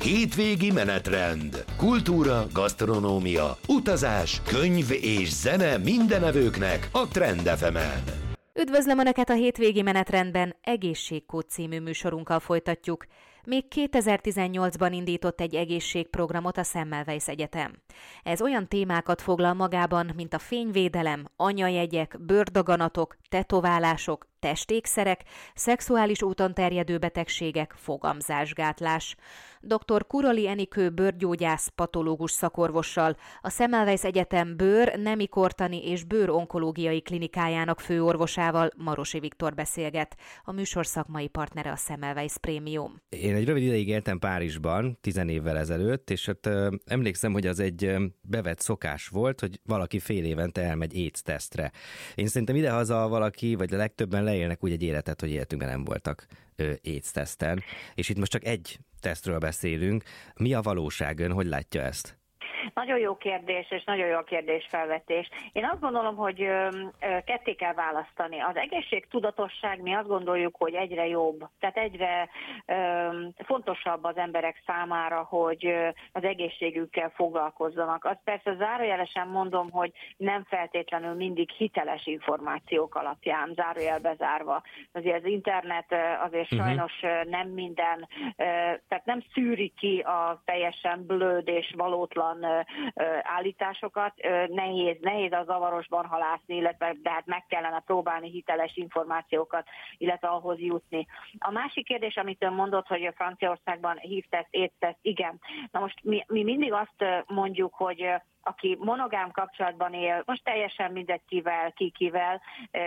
Hétvégi menetrend. Kultúra, gasztronómia, utazás, könyv és zene mindenevőknek a Trend FM-en. Üdvözlöm Önöket a Hétvégi menetrendben, Egészségkód című műsorunkkal folytatjuk. Még 2018-ban indított egy egészségprogramot a Semmelweis Egyetem. Ez olyan témákat foglal magában, mint a fényvédelem, anyajegyek, bőrdaganatok, tetoválások, testékszerek, szexuális úton terjedő betegségek, fogamzásgátlás. Dr. Kurali Enikő bőrgyógyász patológus szakorvossal, a Semmelweis Egyetem bőr, nemikortani és bőronkológiai klinikájának főorvosával, Marosi Viktor beszélget. A műsor szakmai partnere a Semmelweis Prémium. Én egy rövid ideig éltem Párizsban, 10 évvel ezelőtt, és ott emlékszem, hogy az egy bevett szokás volt, hogy valaki fél évente elmegy AIDS-tesztre. Én szerintem idehaza valaki, vagy a legtöbben leélnek úgy egy életet, hogy életünkben nem voltak AIDS-teszten. És itt most csak egy tesztről beszélünk. Mi a valóság? Ön hogy látja ezt? Nagyon jó kérdés, és nagyon jó a kérdésfelvetés. Én azt gondolom, hogy ketté kell választani. Az egészségtudatosság, mi azt gondoljuk, hogy egyre jobb. Tehát egyre fontosabb az emberek számára, hogy az egészségükkel foglalkozzanak. Azt persze zárójelesen mondom, hogy nem feltétlenül mindig hiteles információk alapján, zárójelbe zárva. Azért az internet azért sajnos nem minden, tehát nem szűri ki a teljesen blöd és valótlan állításokat. Nehéz a zavarosban halászni, illetve de hát meg kellene próbálni hiteles információkat, illetve ahhoz jutni. A másik kérdés, amit ön mondott, hogy a Franciaországban HIV-teszt, AIDS-teszt, igen. Na most mi mindig azt mondjuk, hogy aki monogám kapcsolatban él, most teljesen mindegy kivel,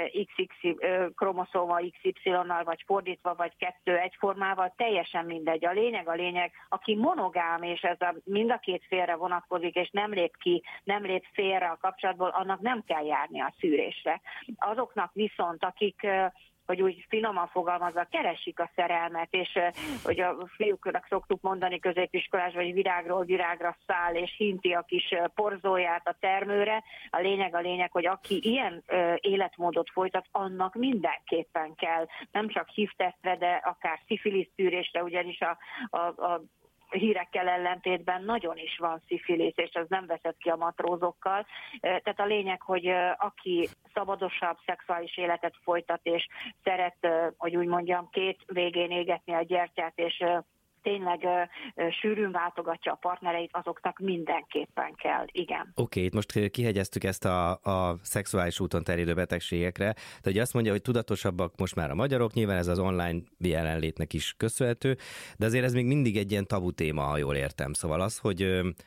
XX kromoszóma XY-nal, vagy fordítva, vagy kettő egyformával, teljesen mindegy. A lényeg, aki monogám, és ez mind a két félre vonatkozik, és nem lép félre a kapcsolatból, annak nem kell járni a szűrésre. Azoknak viszont, akik hogy úgy finoman fogalmazva, keresik a szerelmet, és hogy a fiúknak szoktuk mondani középiskolás, vagy virágról virágra száll, és hinti a kis porzóját a termőre. A lényeg, hogy aki ilyen életmódot folytat, annak mindenképpen kell, nem csak HIV-tesztre, de akár szifilisz szűrésre, ugyanis a hírekkel ellentétben nagyon is van szifilisz, és ez nem veszett ki a matrózokkal. Tehát a lényeg, hogy aki szabadosabb szexuális életet folytat, és szeret, hogy úgy mondjam, két végén égetni a gyertyát, és tényleg sűrűn váltogatja a partnereit, azoknak mindenképpen kell, igen. Oké, itt most kihegyeztük ezt a szexuális úton terjedő betegségekre, de ugye azt mondja, hogy tudatosabbak most már a magyarok, nyilván ez az online jelenlétnek is köszönhető, de azért ez még mindig egy ilyen tabu téma, ha jól értem. Szóval az, hogy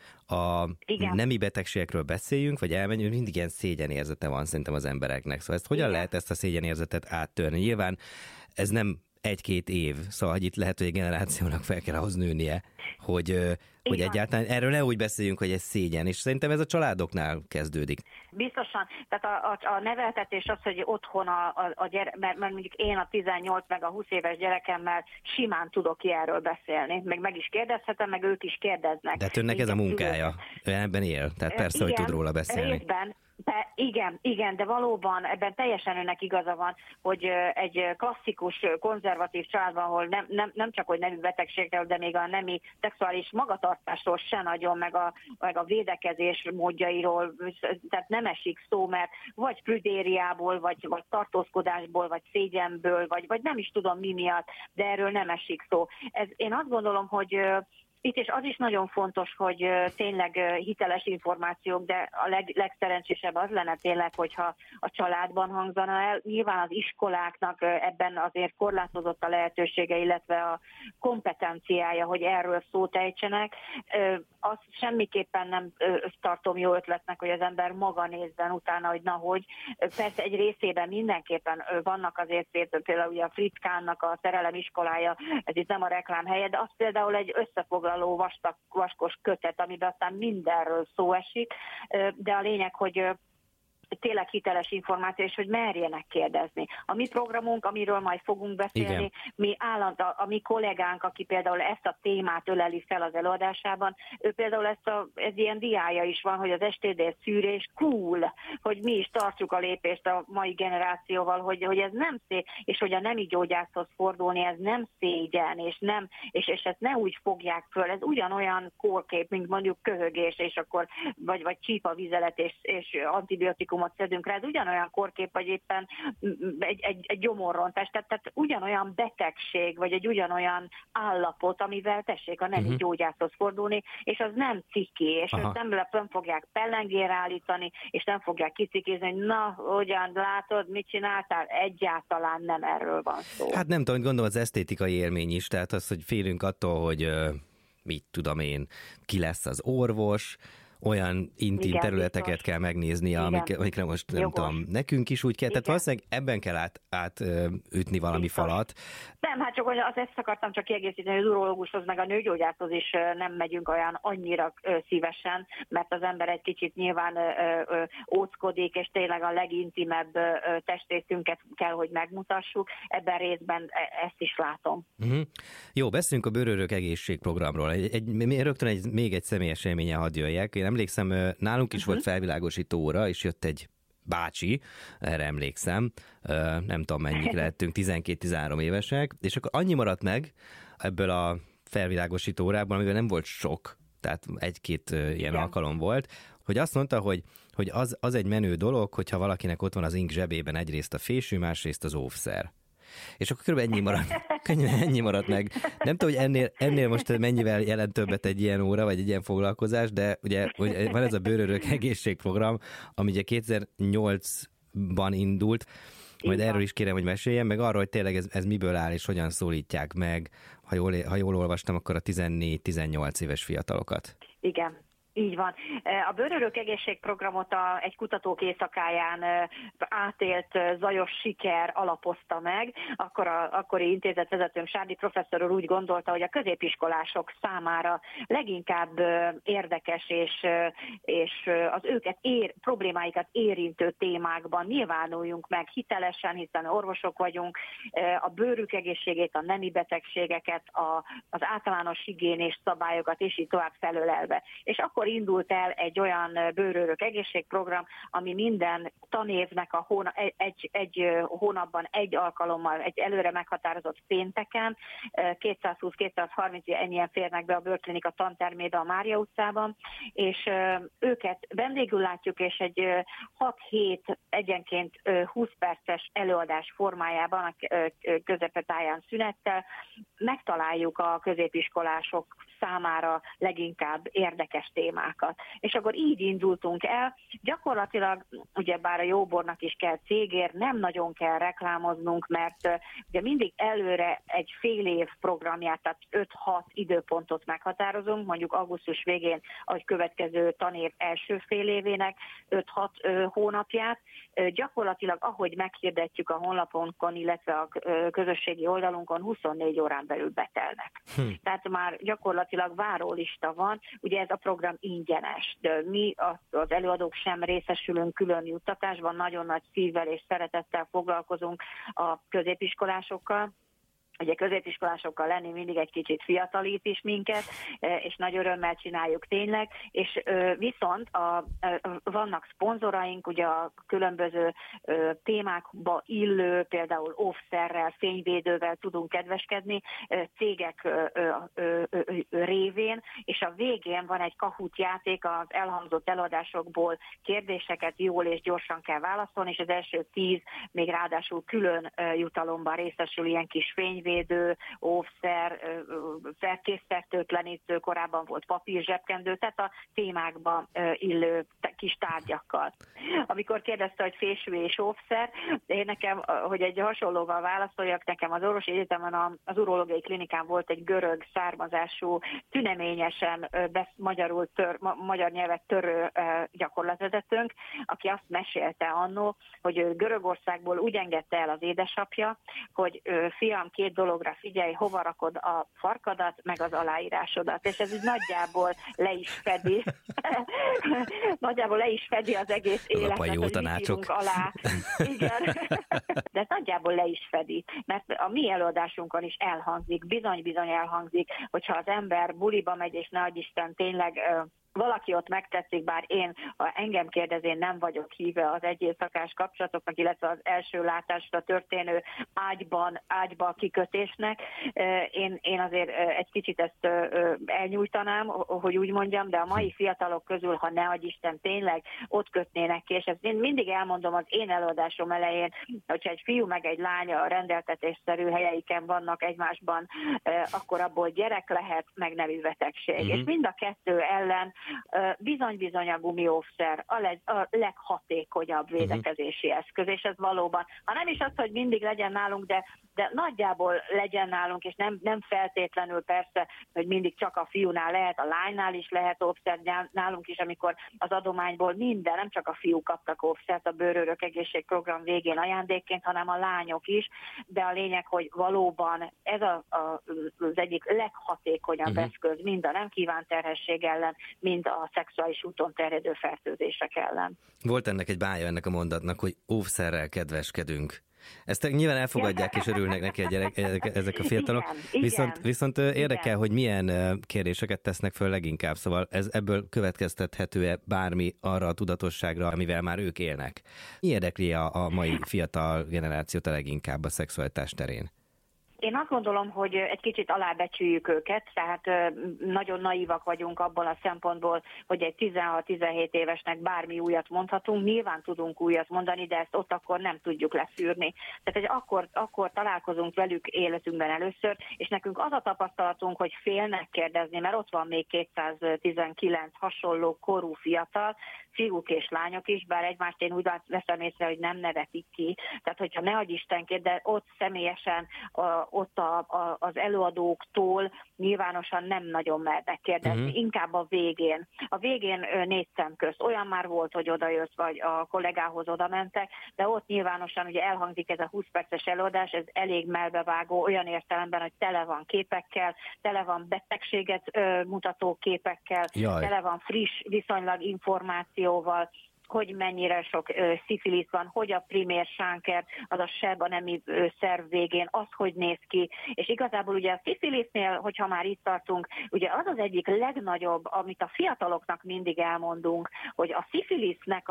a nemi betegségekről beszéljünk, vagy elmenjünk, mindig ilyen szégyenérzete van szerintem az embereknek. Szóval ezt hogyan lehet ezt a szégyenérzetet áttörni? Nyilván ez nem 1-2 év, szóval hogy itt lehet, hogy egy generációnak fel kell ahhoz nőnie, hogy egyáltalán erről ne úgy beszéljünk, hogy ez szégyen, és szerintem ez a családoknál kezdődik. Biztosan, tehát a neveltetés az, hogy otthon a gyerek, mert mondjuk én a 18 meg a 20 éves gyerekemmel simán tudok erről beszélni, meg is kérdezhetem, meg ők is kérdeznek. De önnek ez a munkája, ő ebben él, tehát persze, igen, hogy tud róla beszélni. Részben. Igen, de valóban ebben teljesen önnek igaza van, hogy egy klasszikus, konzervatív családban, ahol nem csak hogy nemű betegségről, de még a nemi szexuális magatartásról se nagyon, meg a védekezés módjairól, tehát nem esik szó, mert vagy prüdériából, vagy tartózkodásból, vagy szégyenből, vagy nem is tudom mi miatt, de erről nem esik szó. Én azt gondolom, hogy itt és az is nagyon fontos, hogy tényleg hiteles információk, de a legszerencsésebb az lenne tényleg, hogyha a családban hangzana el. Nyilván az iskoláknak ebben azért korlátozott a lehetősége, illetve a kompetenciája, hogy erről szót ejtsenek. Azt semmiképpen nem tartom jó ötletnek, hogy az ember maga nézzen utána, hogy nahogy. Persze egy részében mindenképpen vannak azért például ugye a Frickánnak a szerelem iskolája, ez itt nem a reklám helye, de az például egy összefoglaló vaskos kötet, amiben aztán mindenről szó esik, de a lényeg, hogy tényleg hiteles információ, és hogy merjenek kérdezni. A mi programunk, amiről majd fogunk beszélni, mi a mi kollégánk, aki például ezt a témát öleli fel az előadásában, ő például ez ilyen diája is van, hogy az STD szűrés cool, hogy mi is tartjuk a lépést a mai generációval, hogy ez nem szép, és hogy a nemi gyógyászhoz fordulni, ez nem szégyen, és ezt ne úgy fogják föl, ez ugyanolyan kórkép, mint mondjuk köhögés, és akkor, vagy csípavizelet, és antibiotikumot szedünk rá, ez ugyanolyan kórkép, vagy éppen egy gyomorrontás, tehát ugyanolyan betegség, vagy egy ugyanolyan állapot, amivel tessék a nemi gyógyászhoz fordulni, és az nem ciki, és őt nem fogják pellengére állítani, és nem fogják kicikézni, hogy na, hogyan látod, mit csináltál, egyáltalán nem erről van szó. Hát nem tudom, gondolom az esztétikai élmény is, tehát az, hogy félünk attól, hogy mit tudom én, ki lesz az orvos, olyan intim területeket biztos kell megnézni, amikre most nem tudom, nekünk is úgy kell, tehát valószínűleg ebben kell átütni valami falat. Nem, hát csak ezt akartam csak kiegészíteni, hogy az urológushoz meg a nőgyógyászhoz is nem megyünk olyan annyira szívesen, mert az ember egy kicsit nyilván óckodik, és tényleg a legintimebb testrészünket kell, hogy megmutassuk. Ebben részben ezt is látom. Jó, beszéljünk a Bőrörök egészségprogramról. Rögtön még egy személyes élménye hadd jöjjek. Én emlékszem, nálunk is volt felvilágosító óra, és jött egy bácsi, erre emlékszem, nem tudom mennyik lehettünk, 12-13 évesek, és akkor annyi maradt meg ebből a felvilágosító órában, amivel nem volt sok, tehát egy-két ilyen alkalom volt, hogy azt mondta, hogy az egy menő dolog, hogyha valakinek ott van az ink zsebében egyrészt a fésű, másrészt az óvszer. És akkor körülbelül ennyi maradt meg. Nem tudom, hogy ennél most mennyivel jelent többet egy ilyen óra, vagy egy ilyen foglalkozás, de ugye van ez a Bőrörök egészségprogram, ami ugye 2008-ban indult, majd erről is kérem, hogy meséljen, meg arról, hogy tényleg ez miből áll, és hogyan szólítják meg, ha jól olvastam, akkor a 14-18 éves fiatalokat. Igen. Így van. A Bőrörök egészségprogramot egy kutatók éjszakáján átélt zajos siker alapozta meg. Akkori intézetvezetőm Sárdi professzor úr úgy gondolta, hogy a középiskolások számára leginkább érdekes és az őket problémáikat érintő témákban nyilvánuljunk meg hitelesen, hiszen orvosok vagyunk, a bőrük egészségét, a nemi betegségeket, az általános higiénés szabályokat, és így tovább felölelve. És akkor indult el egy olyan Bőrörök egészségprogram, ami minden tanévnek egy hónapban egy alkalommal, egy előre meghatározott pénteken, 220-230 ennyien férnek be a bőrklinika tantermébe a Mária utcában, és őket vendégül látjuk, és egy 6-7 egyenként 20 perces előadás formájában, a közepetáján szünettel megtaláljuk a középiskolások számára leginkább érdekes témákat. És akkor így indultunk el. Gyakorlatilag, ugyebár a jóbornak is kell cégért, nem nagyon kell reklámoznunk, mert ugye mindig előre egy fél év programját, tehát 5-6 időpontot meghatározunk, mondjuk augusztus végén, ahogy következő tanév első fél évének 5-6 hónapját. Gyakorlatilag, ahogy meghirdetjük a honlapunkon, illetve a közösségi oldalunkon, 24 órán belül betelnek. Tehát már gyakorlatilag várólista van, ugye ez a program ingyenes, de mi az előadók sem részesülünk külön juttatásban, nagyon nagy szívvel és szeretettel foglalkozunk a középiskolásokkal. Ugye középiskolásokkal lenni mindig egy kicsit fiatalít is minket, és nagy örömmel csináljuk tényleg, és viszont vannak szponzoraink, ugye a különböző témákba illő, például óvszerrel, fényvédővel tudunk kedveskedni, cégek révén, és a végén van egy Kahoot játék, az elhangzott előadásokból kérdéseket jól és gyorsan kell válaszolni, és az első 10 még ráadásul külön jutalomban részesül, ilyen kis fényvédő, óvszer, fertőtlenítő, korábban volt papír, zsebkendő, tehát a témákba illő kis tárgyakkal. Amikor kérdezte, hogy fésű és óvszer, én nekem, hogy egy hasonlóval válaszoljak, nekem az orvosi egyetemen az urológiai klinikán volt egy görög származású előadású, tüneményesen magyar nyelvet törő gyakorlatvezetőnk, aki azt mesélte annó, hogy ő Görögországból úgy engedte el az édesapja, hogy fiam, 2 dologra figyelj, hova rakod a farkadat, meg az aláírásodat. És ez így nagyjából le is fedi. Nagyjából le is fedi az egész életet, hogy mit írunk alá. Igen. De ez nagyjából le is fedi, mert a mi előadásunkon is elhangzik, bizony-bizony elhangzik, hogyha az ember buliba megy, és ne adj Isten, tényleg valaki ott megtetszik, bár ha engem kérdez, nem vagyok híve az egyészakás kapcsolatoknak, illetve az első látásra történő ágyba kikötésnek. Én azért egy kicsit ezt elnyújtanám, hogy úgy mondjam, de a mai fiatalok közül, ha ne adj Isten, tényleg ott kötnének ki, és ezt én mindig elmondom az én előadásom elején, hogyha egy fiú meg egy lány a rendeltetésszerű helyeiken vannak egymásban, akkor abból gyerek lehet, meg nevű betegség. És mind a kettő ellen bizony-bizony a gumióvszer a leghatékonyabb védekezési eszköz, és ez valóban, ha nem is az, hogy mindig legyen nálunk, de nagyjából legyen nálunk, és nem feltétlenül persze, hogy mindig csak a fiúnál lehet, a lánynál is lehet óvszer, nálunk is, amikor az adományból nem csak a fiúk kaptak óvszert a Bőrőrök egészségprogram végén ajándékként, hanem a lányok is, de a lényeg, hogy valóban ez az egyik leghatékonyabb eszköz mind a nem kívánt terhesség ellen, mind a szexuális úton terjedő fertőzések ellen. Volt ennek egy bája ennek a mondatnak, hogy óvszerrel kedveskedünk. Ezt nyilván elfogadják és örülnek neki ezek a fiatalok. Igen, viszont érdekel, hogy milyen kérdéseket tesznek föl leginkább, szóval ebből következtethető-e bármi arra a tudatosságra, amivel már ők élnek? Mi érdekli a mai fiatal generációt a leginkább a szexualitás terén? Én azt gondolom, hogy egy kicsit alábecsüljük őket, tehát nagyon naívak vagyunk abban a szempontból, hogy egy 16-17 évesnek bármi újat mondhatunk, nyilván tudunk újat mondani, de ezt ott akkor nem tudjuk leszűrni. Tehát akkor találkozunk velük életünkben először, és nekünk az a tapasztalatunk, hogy félnek kérdezni, mert ott van még 219 hasonló korú fiatal, fiúk és lányok is, bár egymást én úgy veszem észre, hogy nem nevetik ki. Tehát, hogyha ne adj Istenként, de ott személyesen ott az előadóktól nyilvánosan nem nagyon mernek kérdezni, inkább a végén. A végén 4 szem közt. Olyan már volt, hogy odajött, vagy a kollégához oda mentek, de ott nyilvánosan ugye elhangzik ez a 20 perces előadás, ez elég melbevágó olyan értelemben, hogy tele van képekkel, tele van betegséget mutató képekkel, tele van friss viszonylag információval, hogy mennyire sok szifilisz van, hogy a primér sánker, az a seb a nemi szerv végén, az hogy néz ki. És igazából ugye a szifilisznél, hogyha már itt tartunk, ugye az az egyik legnagyobb, amit a fiataloknak mindig elmondunk, hogy a szifilisznek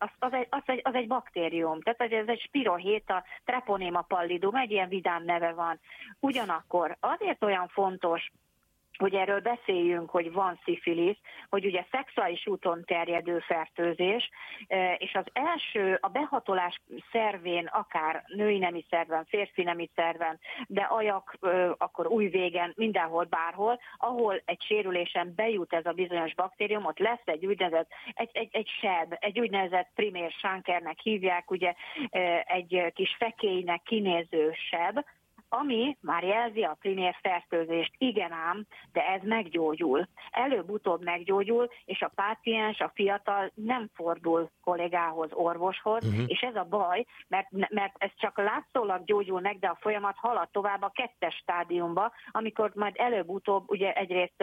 az egy baktérium, tehát ez egy spirohéta, treponema pallidum, egy ilyen vidám neve van. Ugyanakkor azért olyan fontos, hogy erről beszéljünk, hogy van szifilisz, hogy ugye szexuális úton terjedő fertőzés, és az első, a behatolás szervén, akár női nemi szerven, férfi nemi szerven, de ajak, akkor újvégen, mindenhol, bárhol, ahol egy sérülésen bejut ez a bizonyos baktérium, ott lesz egy úgynevezett, egy seb, egy úgynevezett primér sánkernek hívják, ugye egy kis fekélynek kinéző seb, ami már jelzi a primér fertőzést. Igen ám, de ez meggyógyul. Előbb-utóbb meggyógyul, és a páciens, a fiatal nem fordul kollégához, orvoshoz, és ez a baj, mert ez csak látszólag gyógyul meg, de a folyamat halad tovább a 2. stádiumba, amikor majd előbb-utóbb ugye egyrészt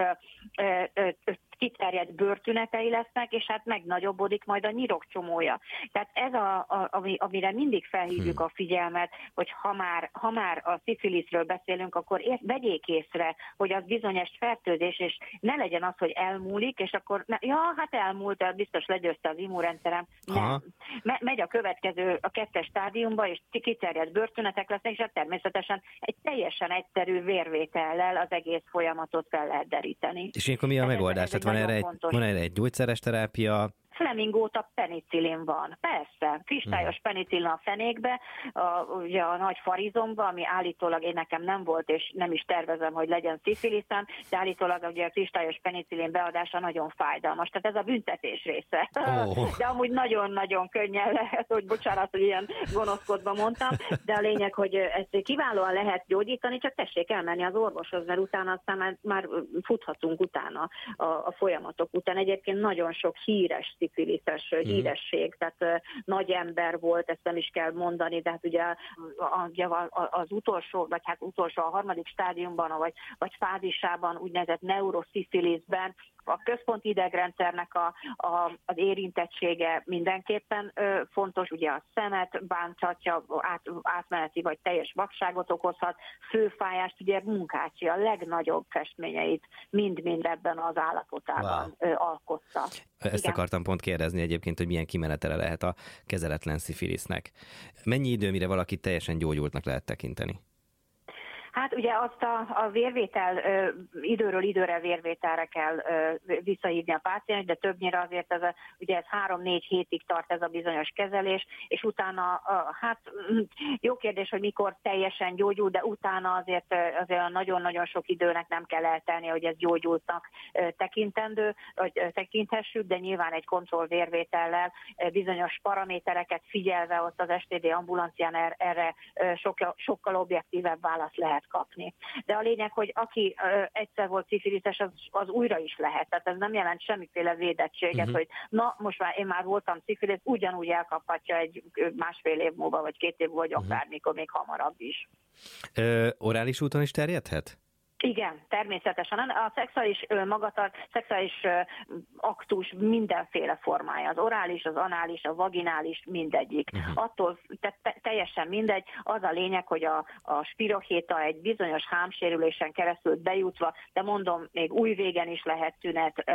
kiterjedt bőrtünetei lesznek, és hát megnagyobbodik majd a nyirokcsomója. Tehát ez amire mindig felhívjuk a figyelmet, hogy ha már a szifiliszről beszélünk, akkor vegyék észre, hogy az bizonyos fertőzés, és ne legyen az, hogy elmúlik, és akkor, hát elmúlt, biztos legyőzte az immunrendszerem. Nem. Megy a következő, a 2. stádiumba, és kiterjedt bőrtünetek lesznek, és természetesen egy teljesen egyszerű vérvétellel az egész folyamatot fel lehet deríteni. És ilyenkor mi a megoldás? Van erre egy gyógyszeres terápia? flemingóta penicillin van. Persze, kristályos penicillin a fenékbe, ugye a nagy farizomba, ami állítólag én nekem nem volt, és nem is tervezem, hogy legyen szifiliszem, de állítólag ugye a kristályos penicillin beadása nagyon fájdalmas. Tehát ez a büntetés része. De amúgy nagyon-nagyon könnyen lehet, hogy bocsánat, hogy ilyen gonoszkodva mondtam, de a lényeg, hogy ezt kiválóan lehet gyógyítani, csak tessék elmenni az orvoshoz, mert utána aztán már futhatunk utána a folyamatok után. Egyébként nagyon sok híres szifiliszes híresség, tehát nagy ember volt, ezt nem is kell mondani, de hát ugye az utolsó, vagy hát utolsó a harmadik stádiumban, vagy fázisában, úgynevezett neuroszifiliszben a központi idegrendszernek az érintettsége mindenképpen fontos, ugye a szemet bánthatja, átmeneti vagy teljes vakságot okozhat, főfájást, ugye Munkácsi a legnagyobb festményeit mind-mind ebben az állapotában alkotta. Ezt igen. Akartam pont kérdezni egyébként, hogy milyen kimenetele lehet a kezeletlen szifilisznek. Mennyi idő, mire valakit teljesen gyógyultnak lehet tekinteni? Hát ugye azt a vérvétel, időről időre vérvételre kell visszahívni a páciens, de többnyire azért ugye ez 3-4 hétig tart ez a bizonyos kezelés, és utána, hát jó kérdés, hogy mikor teljesen gyógyul, de utána azért nagyon-nagyon sok időnek nem kell eltelni, hogy ez gyógyultnak tekinthessük, de nyilván egy kontrollvérvétellel bizonyos paramétereket figyelve ott az STD ambulancián erre sokkal objektívebb választ lehet kapni. De a lényeg, hogy aki egyszer volt szifiliszes, az újra is lehet. Tehát ez nem jelent semmiféle védettséget, hogy na, most már én már voltam szifilisz, ugyanúgy elkaphatja egy 1,5 év múlva, vagy 2 év, vagy akármikor, még hamarabb is. Orális úton is terjedhet? Igen, természetesen. A szexuális aktus mindenféle formája. Az orális, az anális, a vaginális, mindegyik. Attól teljesen mindegy. Az a lényeg, hogy a spirohéta egy bizonyos hámsérülésen keresztül bejutva, de mondom, még újvégen is lehet tünet,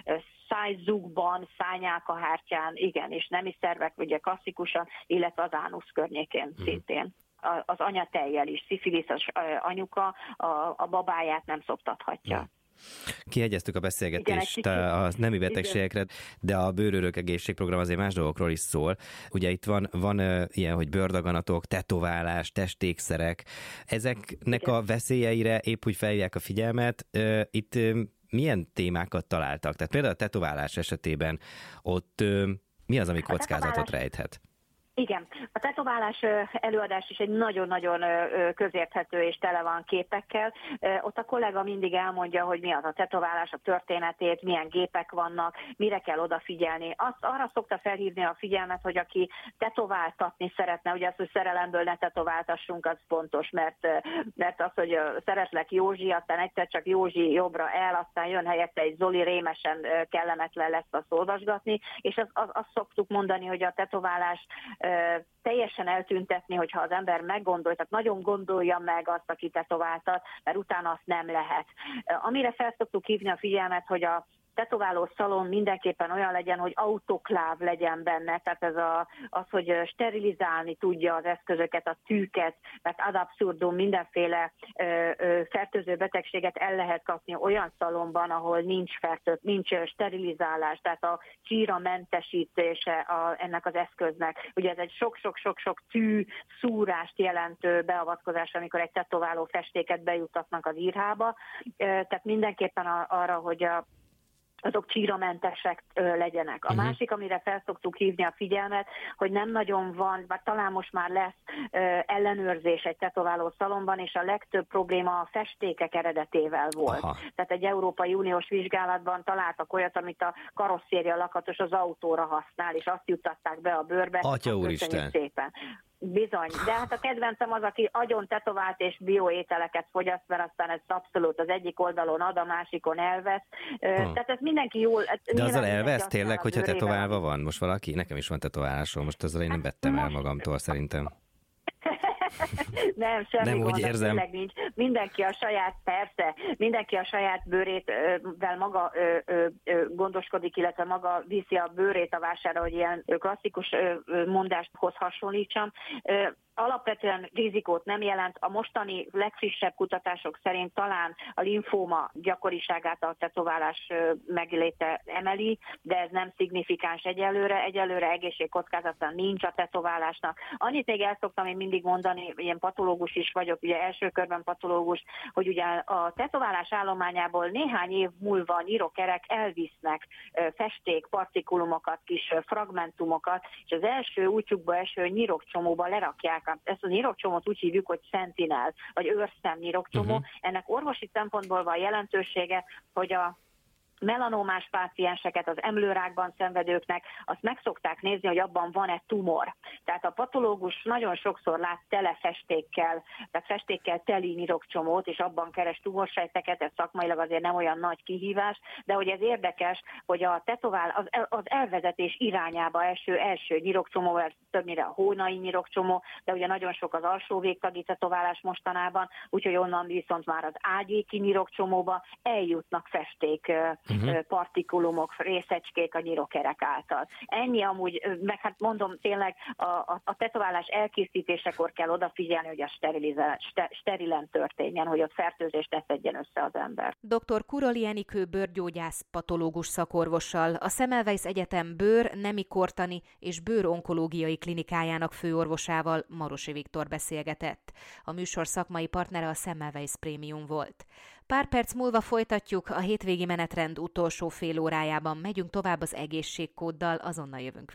szájzugban, szányálkahártyán, igen, és nemi szervek, ugye klasszikusan, illetve az ánusz környékén szintén. Az anyatejjel is, szifiliszes anyuka a babáját nem szoptathatja. Kihegyeztük a beszélgetést a nemi betegségekre, de a Bőrőrök egészségprogram azért más dolgokról is szól. Ugye itt van ilyen, hogy bőrdaganatok, tetoválás, testékszerek. Ezeknek a veszélyeire épp úgy felhívják a figyelmet. Itt milyen témákat találtak? Tehát például a tetoválás esetében ott mi az, ami kockázatot rejthet? Igen, a tetoválás előadás is egy nagyon-nagyon közérthető és tele van képekkel. Ott a kollega mindig elmondja, hogy mi az a tetoválás, a történetét, milyen gépek vannak, mire kell odafigyelni. Arra szokta felhívni a figyelmet, hogy aki tetováltatni szeretne, ugye az, hogy szerelemből ne tetováltassunk, az fontos, mert az, hogy szeretlek Józsi, aztán egyszer csak Józsi jobbra el, aztán jön helyette egy Zoli, rémesen kellemetlen lesz azt olvasgatni, és azt szoktuk mondani, hogy a tetoválás teljesen eltüntetni, hogyha az ember meggondolja, tehát nagyon gondolja meg azt, aki tetováltat, mert utána azt nem lehet. Amire fel szoktuk hívni a figyelmet, hogy a tetováló szalon mindenképpen olyan legyen, hogy autokláv legyen benne, tehát ez az, hogy sterilizálni tudja az eszközöket, a tűket, mert ad abszurdum mindenféle fertőző betegséget el lehet kapni olyan szalonban, ahol nincs sterilizálás, tehát a csíra mentesítése ennek az eszköznek. Ugye ez egy sok-sok tű szúrást jelentő beavatkozás, amikor egy tetováló festéket bejutatnak az írhába, tehát mindenképpen arra, hogy azok csíramentesek legyenek. A másik, amire fel szoktuk hívni a figyelmet, hogy nem nagyon van, vagy talán most már lesz ellenőrzés egy tetováló szalonban, és a legtöbb probléma a festékek eredetével volt. Aha. Tehát egy Európai Uniós vizsgálatban találtak olyat, amit a karosszéria lakatos az autóra használ, és azt juttatták be a bőrbe. Atya úristen! Szépen. Bizony, de hát a kedvencem az, aki agyon tetovált és bioételeket fogyaszt, mert aztán ez abszolút az egyik oldalon ad, a másikon elvesz. Tehát ez mindenki jól... De azzal elvesz tényleg, hogyha tetoválva van most valaki? Nekem is van tetoválásom, most azzal én nem vettem el magamtól szerintem. Nem, semmi nem gond, úgy érzem. Nincs. Mindenki a saját bőrétvel maga gondoskodik, illetve maga viszi a bőrét a vására, hogy ilyen klasszikus mondáshoz hasonlítsam. alapvetően rizikót nem jelent. A mostani legfrissebb kutatások szerint talán a limfóma gyakoriságát a tetoválás megléte emeli, de ez nem szignifikáns egyelőre. Egyelőre egészségkockázata nincs a tetoválásnak. Annyit még el szoktam én mindig mondani, ilyen patológus is vagyok, ugye első körben patológus, hogy ugye a tetoválás állományából néhány év múlva a nyirokerek elvisznek festék, partikulumokat, kis fragmentumokat, és az első útjukba eső nyirokcsomóba lerakják. Ezt a nyirokcsomót úgy hívjuk, hogy sentinel, vagy őrszem nyirokcsomó. Ennek orvosi szempontból van jelentősége, hogy a melanómás pácienseket, az emlőrákban szenvedőknek azt meg szokták nézni, hogy abban van-e tumor. Tehát a patológus nagyon sokszor lát tele festékkel, tehát festékkel teli nyirokcsomót, és abban keres tumorsejteket, ez szakmailag azért nem olyan nagy kihívás, de hogy ez érdekes, hogy a az elvezetés irányába első nyirokcsomó, többnyire a hónai nyirokcsomó, de ugye nagyon sok az alsó végtagi tetoválás mostanában, úgyhogy onnan viszont már az ágyéki nyirokcsomóba eljutnak festék, partikulumok, részecskék a nyirokerek által. Ennyi amúgy, meg hát mondom tényleg a tetoválás elkészítésekor kell odafigyelni, hogy a sterilen történjen, hogy ott fertőzést ne szedjen össze az ember. Dr. Kuroli Enikő bőrgyógyász patológus szakorvossal, a Semmelweis Egyetem bőr, nemi kortani és bőronkológiai klinikájának főorvosával, Marosi Viktor beszélgetett. A műsor szakmai partnere a Semmelweis Prémium volt. Pár perc múlva folytatjuk, a hétvégi menetrend utolsó fél órájában megyünk tovább az egészségkóddal, azonnal jövünk.